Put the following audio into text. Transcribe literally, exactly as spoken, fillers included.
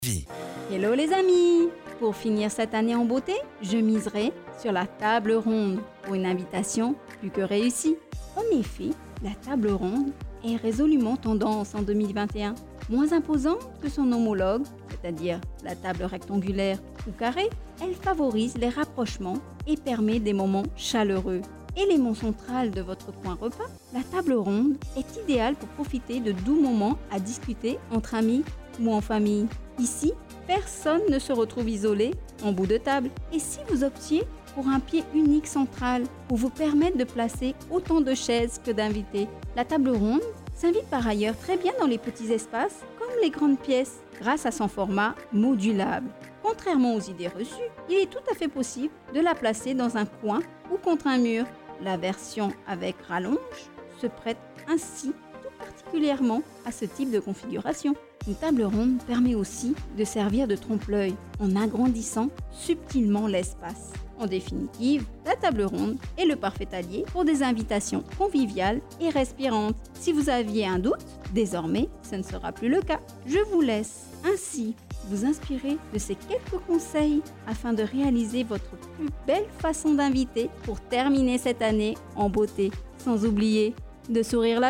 Vie. Hello les amis! Pour finir cette année en beauté, je miserai sur la table ronde pour une invitation plus que réussie. En effet, la table ronde est résolument tendance en deux mille vingt et un. Moins imposante que son homologue, c'est-à-dire la table rectangulaire ou carrée, elle favorise les rapprochements et permet des moments chaleureux. Élément central de votre coin repas, la table ronde est idéale pour profiter de doux moments à discuter entre amis ou en famille. Ici, personne ne se retrouve isolé en bout de table. Et si vous optiez pour un pied unique central pour vous permettre de placer autant de chaises que d'invités, la table ronde s'invite par ailleurs très bien dans les petits espaces comme les grandes pièces grâce à son format modulable. Contrairement aux idées reçues, il est tout à fait possible de la placer dans un coin ou contre un mur. La version avec rallonge se prête ainsi tout particulièrement à ce type de configuration. Une table ronde permet aussi de servir de trompe-l'œil en agrandissant subtilement l'espace. En définitive, la table ronde est le parfait allié pour des invitations conviviales et respirantes. Si vous aviez un doute, désormais, ce ne sera plus le cas. Je vous laisse ainsi vous inspirer de ces quelques conseils afin de réaliser votre plus belle façon d'inviter pour terminer cette année en beauté. Sans oublier de sourire la